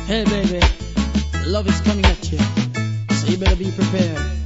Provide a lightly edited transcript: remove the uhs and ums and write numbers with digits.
Hey baby, love is coming at you, so you better be prepared.